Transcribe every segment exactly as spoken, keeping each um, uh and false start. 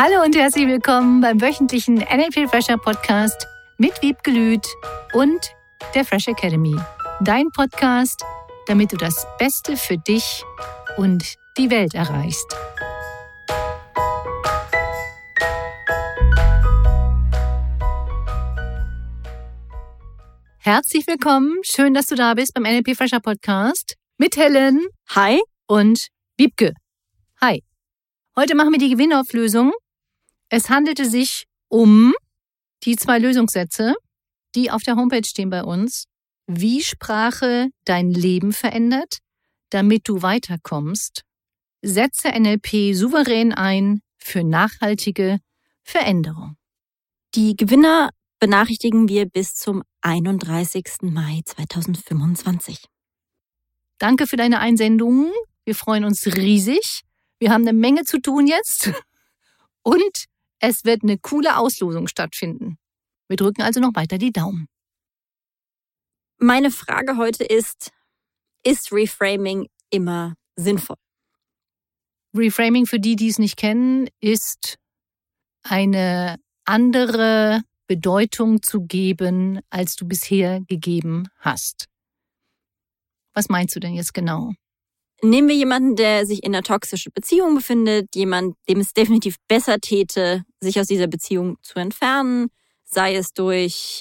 Hallo und herzlich willkommen beim wöchentlichen N L P Fresher Podcast mit Wiebke Lüth und der Fresh Academy. Dein Podcast, damit du das Beste für dich und die Welt erreichst. Herzlich willkommen, schön, dass du da bist beim N L P Fresher Podcast mit Helen. Hi. Und Wiebke. Hi. Heute machen wir die Gewinnauflösung. Es handelte sich um die zwei Lösungssätze, die auf der Homepage stehen bei uns. Wie Sprache dein Leben verändert, damit du weiterkommst. Setze N L P souverän ein für nachhaltige Veränderung. Die Gewinner benachrichtigen wir bis zum einunddreißigsten Mai zweitausendfünfundzwanzig. Danke für deine Einsendungen. Wir freuen uns riesig. Wir haben eine Menge zu tun jetzt. Und es wird eine coole Auslosung stattfinden. Wir drücken also noch weiter die Daumen. Meine Frage heute ist, ist Reframing immer sinnvoll? Reframing, für die, die es nicht kennen, ist eine andere Bedeutung zu geben, als du bisher gegeben hast. Was meinst du denn jetzt genau? Nehmen wir jemanden, der sich in einer toxischen Beziehung befindet, jemand, dem es definitiv besser täte, sich aus dieser Beziehung zu entfernen, sei es durch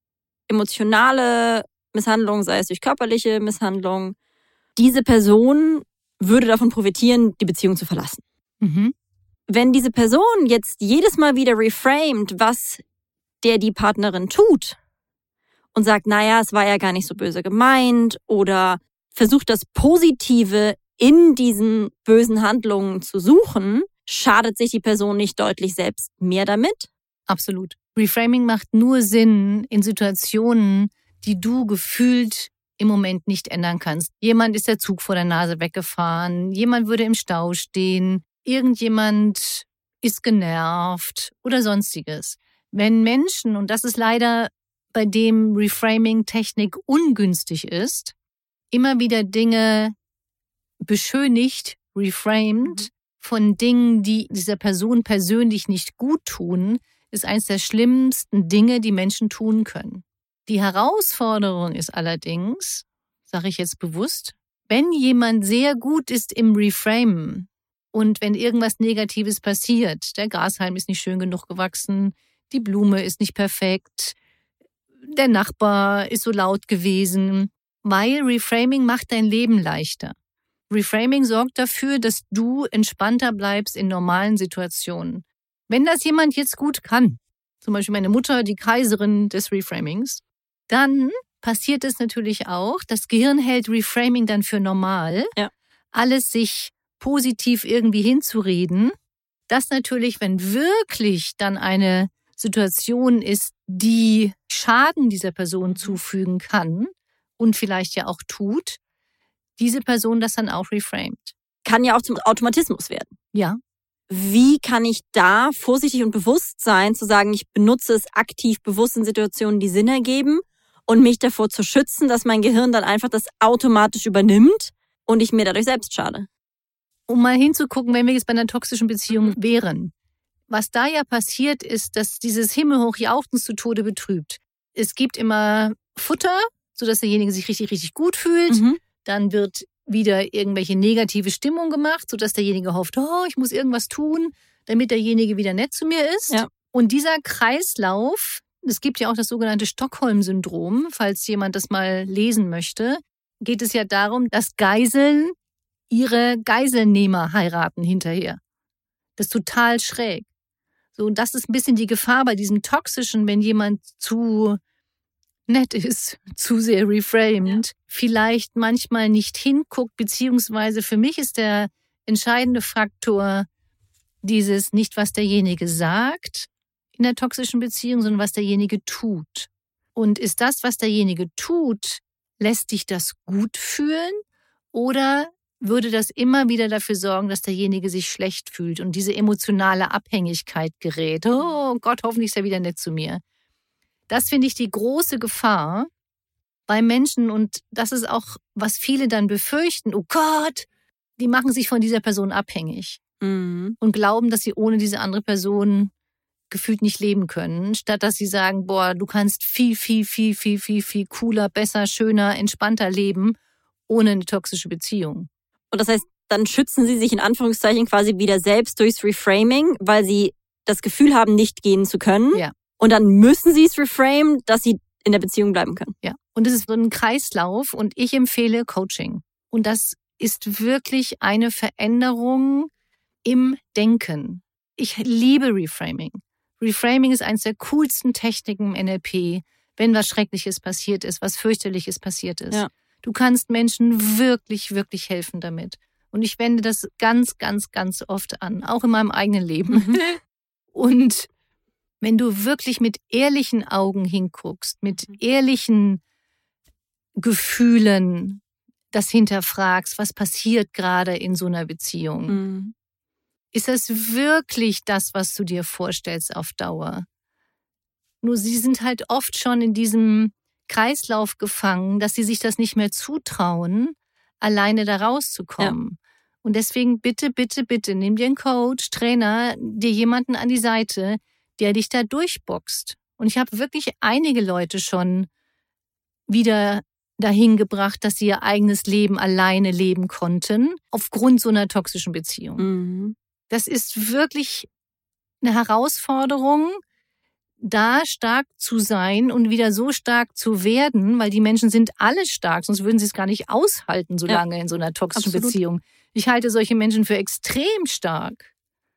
emotionale Misshandlung, sei es durch körperliche Misshandlung. Diese Person würde davon profitieren, die Beziehung zu verlassen. Mhm. Wenn diese Person jetzt jedes Mal wieder reframed, was der die Partnerin tut und sagt, naja, es war ja gar nicht so böse gemeint oder versucht das Positive in diesen bösen Handlungen zu suchen, schadet sich die Person nicht deutlich selbst mehr damit? Absolut. Reframing macht nur Sinn in Situationen, die du gefühlt im Moment nicht ändern kannst. Jemand ist der Zug vor der Nase weggefahren, jemand würde im Stau stehen, irgendjemand ist genervt oder sonstiges. Wenn Menschen, und das ist leider bei dem Reframing-Technik ungünstig ist, immer wieder Dinge beschönigt, reframed, von Dingen, die dieser Person persönlich nicht gut tun, ist eines der schlimmsten Dinge, die Menschen tun können. Die Herausforderung ist allerdings, sage ich jetzt bewusst, wenn jemand sehr gut ist im Reframen und wenn irgendwas Negatives passiert, der Grashalm ist nicht schön genug gewachsen, die Blume ist nicht perfekt, der Nachbar ist so laut gewesen, weil Reframing macht dein Leben leichter. Reframing sorgt dafür, dass du entspannter bleibst in normalen Situationen. Wenn das jemand jetzt gut kann, zum Beispiel meine Mutter, die Kaiserin des Reframings, dann passiert es natürlich auch, das Gehirn hält Reframing dann für normal, ja. alles sich positiv irgendwie hinzureden. Das natürlich, wenn wirklich dann eine Situation ist, die Schaden dieser Person zufügen kann, und vielleicht ja auch tut, diese Person das dann auch reframed. Kann ja auch zum Automatismus werden. Ja. Wie kann ich da vorsichtig und bewusst sein, zu sagen, ich benutze es aktiv bewusst in Situationen, die Sinn ergeben und mich davor zu schützen, dass mein Gehirn dann einfach das automatisch übernimmt und ich mir dadurch selbst schade? Um mal hinzugucken, wenn wir jetzt bei einer toxischen Beziehung wären. Was da ja passiert ist, dass dieses himmelhoch Jauchzen zu Tode betrübt. Es gibt immer Futter, sodass derjenige sich richtig, richtig gut fühlt. Mhm. Dann wird wieder irgendwelche negative Stimmung gemacht, sodass derjenige hofft, oh, ich muss irgendwas tun, damit derjenige wieder nett zu mir ist. Ja. Und dieser Kreislauf, es gibt ja auch das sogenannte Stockholm-Syndrom, falls jemand das mal lesen möchte, geht es ja darum, dass Geiseln ihre Geiselnehmer heiraten hinterher. Das ist total schräg. So, und das ist ein bisschen die Gefahr bei diesem Toxischen, wenn jemand zu nett ist, zu sehr reframed, ja. Vielleicht manchmal nicht hinguckt, beziehungsweise für mich ist der entscheidende Faktor dieses nicht, was derjenige sagt in der toxischen Beziehung, sondern was derjenige tut. Und ist das, was derjenige tut, lässt dich das gut fühlen oder würde das immer wieder dafür sorgen, dass derjenige sich schlecht fühlt und diese emotionale Abhängigkeit gerät? Oh Gott, hoffentlich ist er wieder nett zu mir. Das finde ich die große Gefahr bei Menschen und das ist auch, was viele dann befürchten. Oh Gott, die machen sich von dieser Person abhängig. Mhm. und glauben, dass sie ohne diese andere Person gefühlt nicht leben können, statt dass sie sagen, boah, du kannst viel, viel, viel, viel, viel, viel cooler, besser, schöner, entspannter leben ohne eine toxische Beziehung. Und das heißt, dann schützen sie sich in Anführungszeichen quasi wieder selbst durchs Reframing, weil sie das Gefühl haben, nicht gehen zu können. Ja. Und dann müssen sie es reframen, dass sie in der Beziehung bleiben können. Ja. Und es ist so ein Kreislauf und ich empfehle Coaching. Und das ist wirklich eine Veränderung im Denken. Ich liebe Reframing. Reframing ist eines der coolsten Techniken im N L P, wenn was Schreckliches passiert ist, was Fürchterliches passiert ist. Ja. Du kannst Menschen wirklich, wirklich helfen damit. Und ich wende das ganz, ganz, ganz oft an, auch in meinem eigenen Leben. Mhm. Und wenn du wirklich mit ehrlichen Augen hinguckst, mit ehrlichen Gefühlen das hinterfragst, was passiert gerade in so einer Beziehung, Mhm. ist das wirklich das, was du dir vorstellst auf Dauer? Nur sie sind halt oft schon in diesem Kreislauf gefangen, dass sie sich das nicht mehr zutrauen, alleine da rauszukommen. Ja. Und deswegen bitte, bitte, bitte, nimm dir einen Coach, Trainer, dir jemanden an die Seite, der dich da durchboxt. Und ich habe wirklich einige Leute schon wieder dahin gebracht, dass sie ihr eigenes Leben alleine leben konnten, aufgrund so einer toxischen Beziehung. Mhm. Das ist wirklich eine Herausforderung, da stark zu sein und wieder so stark zu werden, weil die Menschen sind alle stark, sonst würden sie es gar nicht aushalten, so Ja. lange in so einer toxischen Absolut. Beziehung. Ich halte solche Menschen für extrem stark.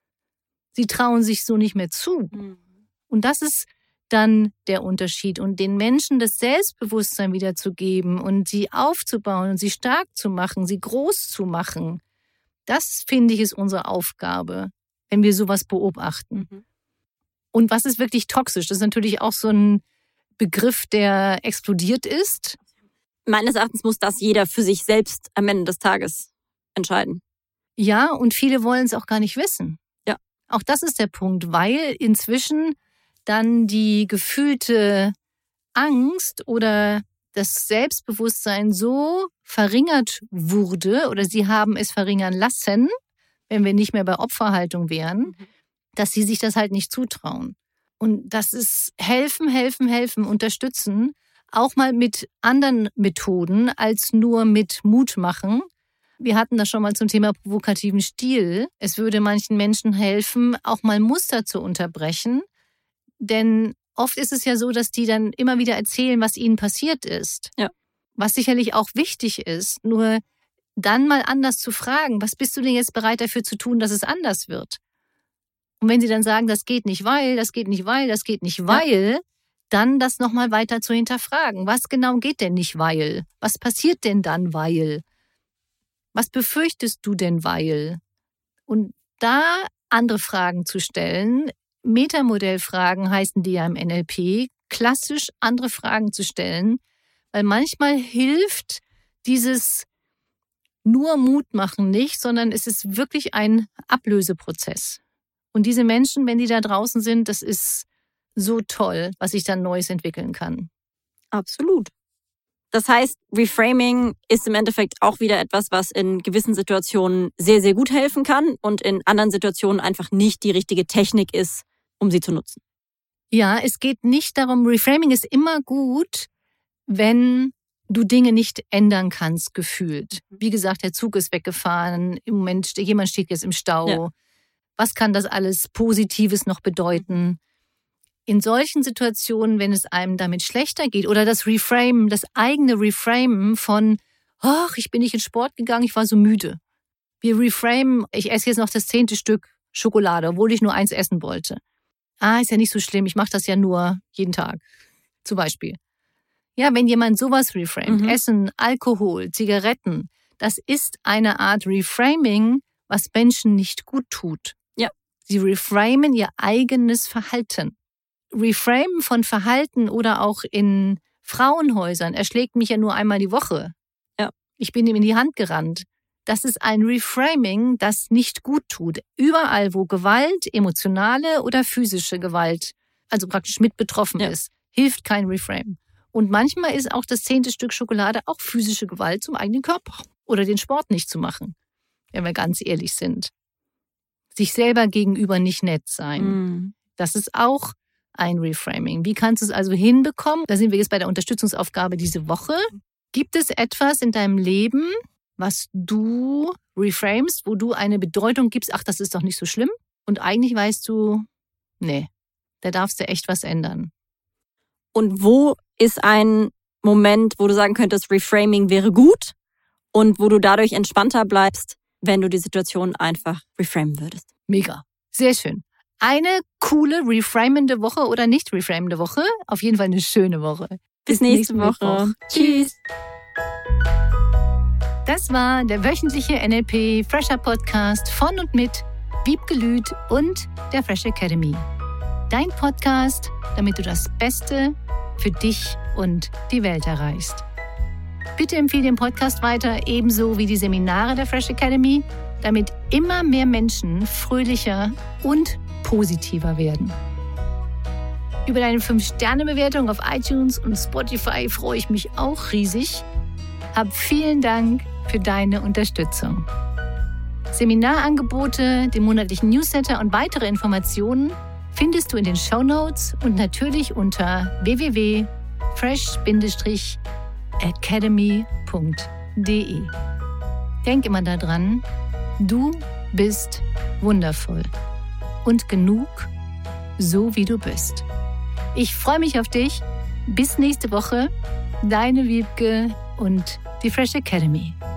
Sie trauen sich so nicht mehr zu. Mhm. Und das ist dann der Unterschied. Und den Menschen das Selbstbewusstsein wieder zu geben und sie aufzubauen und sie stark zu machen, sie groß zu machen, das, finde ich, ist unsere Aufgabe, wenn wir sowas beobachten. Mhm. Und was ist wirklich toxisch? Das ist natürlich auch so ein Begriff, der explodiert ist. Meines Erachtens muss das jeder für sich selbst am Ende des Tages entscheiden. Ja, und viele wollen es auch gar nicht wissen. Ja. Auch das ist der Punkt, weil inzwischen dann die gefühlte Angst oder das Selbstbewusstsein so verringert wurde oder sie haben es verringern lassen, wenn wir nicht mehr bei Opferhaltung wären, Mhm. dass sie sich das halt nicht zutrauen. Und das ist helfen, helfen, helfen, unterstützen, auch mal mit anderen Methoden als nur mit Mut machen. Wir hatten das schon mal zum Thema provokativen Stil. Es würde manchen Menschen helfen, auch mal Muster zu unterbrechen. Denn oft ist es ja so, dass die dann immer wieder erzählen, was ihnen passiert ist. Ja. Was sicherlich auch wichtig ist. Nur dann mal anders zu fragen, was bist du denn jetzt bereit dafür zu tun, dass es anders wird? Und wenn sie dann sagen, das geht nicht, weil, das geht nicht, weil, das geht nicht, weil, dann das nochmal weiter zu hinterfragen. Was genau geht denn nicht, weil? Was passiert denn dann, weil? Was befürchtest du denn, weil? Und da andere Fragen zu stellen, Metamodellfragen heißen die ja im N L P, klassisch andere Fragen zu stellen, weil manchmal hilft dieses nur Mut machen nicht, sondern es ist wirklich ein Ablöseprozess. Und diese Menschen, wenn die da draußen sind, das ist so toll, was sich dann Neues entwickeln kann. Absolut. Das heißt, Reframing ist im Endeffekt auch wieder etwas, was in gewissen Situationen sehr, sehr gut helfen kann und in anderen Situationen einfach nicht die richtige Technik ist, um sie zu nutzen. Ja, es geht nicht darum, Reframing ist immer gut, wenn du Dinge nicht ändern kannst, gefühlt. Wie gesagt, der Zug ist weggefahren, im Moment jemand steht jetzt im Stau. Ja. Was kann das alles Positives noch bedeuten? In solchen Situationen, wenn es einem damit schlechter geht oder das Reframen, das eigene Reframen von, ach, ich bin nicht in Sport gegangen, ich war so müde. Wir reframen, ich esse jetzt noch das zehnte Stück Schokolade, obwohl ich nur eins essen wollte. Ah, ist ja nicht so schlimm, ich mache das ja nur jeden Tag, zum Beispiel. Ja, wenn jemand sowas reframet, Mhm. Essen, Alkohol, Zigaretten, das ist eine Art Reframing, was Menschen nicht gut tut. Ja. Sie reframen ihr eigenes Verhalten. Reframen von Verhalten oder auch in Frauenhäusern erschlägt mich ja nur einmal die Woche. Ja. Ich bin ihm in die Hand gerannt. Das ist ein Reframing, das nicht gut tut. Überall, wo Gewalt, emotionale oder physische Gewalt, also praktisch mit betroffen Ja. ist, hilft kein Reframe. Und manchmal ist auch das zehnte Stück Schokolade auch physische Gewalt zum eigenen Körper oder den Sport nicht zu machen, wenn wir ganz ehrlich sind. sich selber gegenüber nicht nett sein. Mhm. Das ist auch ein Reframing. Wie kannst du es also hinbekommen? Da sind wir jetzt bei der Unterstützungsaufgabe diese Woche. Gibt es etwas in deinem Leben, was du reframest, wo du eine Bedeutung gibst, ach, das ist doch nicht so schlimm? Und eigentlich weißt du, nee, da darfst du echt was ändern. Und wo ist ein Moment, wo du sagen könntest, Reframing wäre gut und wo du dadurch entspannter bleibst, wenn du die Situation einfach reframen würdest? Mega. Sehr schön. Eine coole, reframende Woche oder nicht reframende Woche. Auf jeden Fall eine schöne Woche. Bis, Bis nächste Woche. Mittwoch. Tschüss. Das war der wöchentliche N L P Fresher Podcast von und mit Wiebke Lüth und der Fresh Academy. Dein Podcast, damit du das Beste für dich und die Welt erreichst. Bitte empfehle den Podcast weiter, ebenso wie die Seminare der Fresh Academy, damit immer mehr Menschen fröhlicher und positiver werden. Über deine fünf Sterne Bewertung auf iTunes und Spotify freue ich mich auch riesig. Hab vielen Dank für deine Unterstützung. Seminarangebote, den monatlichen Newsletter und weitere Informationen findest du in den Shownotes und natürlich unter w w w punkt fresh academy punkt d e. Denk immer daran, du bist wundervoll und genug, so wie du bist. Ich freue mich auf dich. Bis nächste Woche. Deine Wiebke und die Fresh Academy.